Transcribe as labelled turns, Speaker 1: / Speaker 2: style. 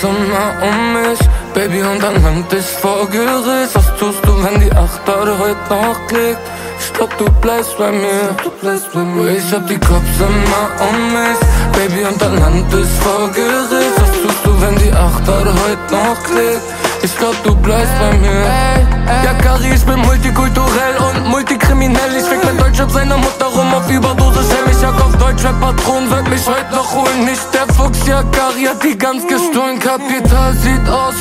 Speaker 1: immer um mich, Baby, und dann land ich vor Gericht. Was tust du, wenn die Achter heute noch klickt? Ich glaub, du bleibst bei mir. Ich hab die Cops immer um mich, Baby, und dann land ich vor Gericht. Was tust du, wenn die Achter heute noch klickt? Ich glaub, du bleibst bei mir. Ja, Kari, ich bin multikulturell und multikriminell. Ich fick mit Deutschrap seiner Mutter rum auf Überdosis Hell. Ich jag auf Deutschrap-Patron, wird mich heute noch holen. Nicht der Fuchs, ja, Kari hat die ganz gestohlen. Kapital sieht aus